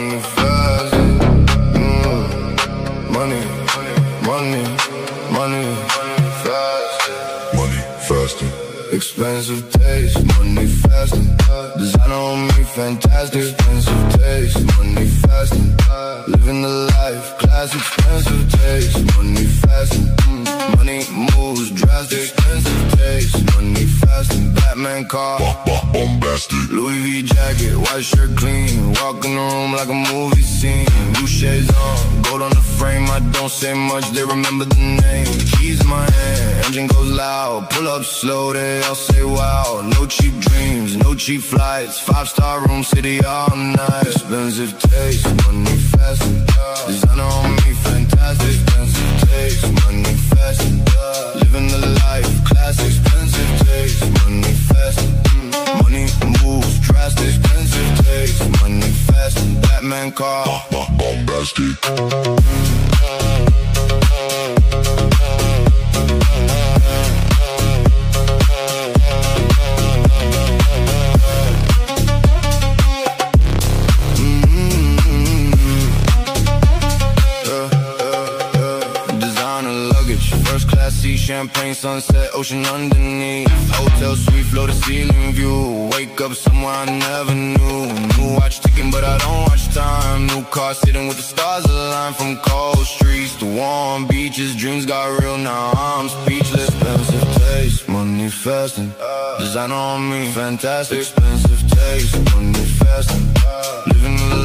money fast. Money, money, money fast. Money faster. Expensive taste, money faster. Designer on me, fantastic. Expensive taste, money faster. Living the life, class. Expensive taste, money faster. Money moves drastic. Expensive taste, money faster. Batman car, bombastic. Louis V jacket, white shirt clean. Walk in the room like a movie scene. Blue shades on, gold on the frame. I don't say much, they remember the name. Keys in my hand, engine goes loud. Pull up slow, they all say wow. No cheap dreams, no cheap flights. 5-star room, city all night. Expensive taste, money fast. Designer on me, fantastic. Expensive taste, money fast. Living the life, class. Expensive taste, money fast. Money moves drastic. Expensive taste, money fast. Batman car, bombastic. Champagne, sunset, ocean underneath. Hotel suite, floor to ceiling view. Wake up somewhere I never knew. New watch ticking, but I don't watch time. New car sitting with the stars aligned. From cold streets to warm beaches. Dreams got real, now I'm speechless. Expensive taste, money fasting. Designer on me, fantastic. Expensive taste, money fasting. Living the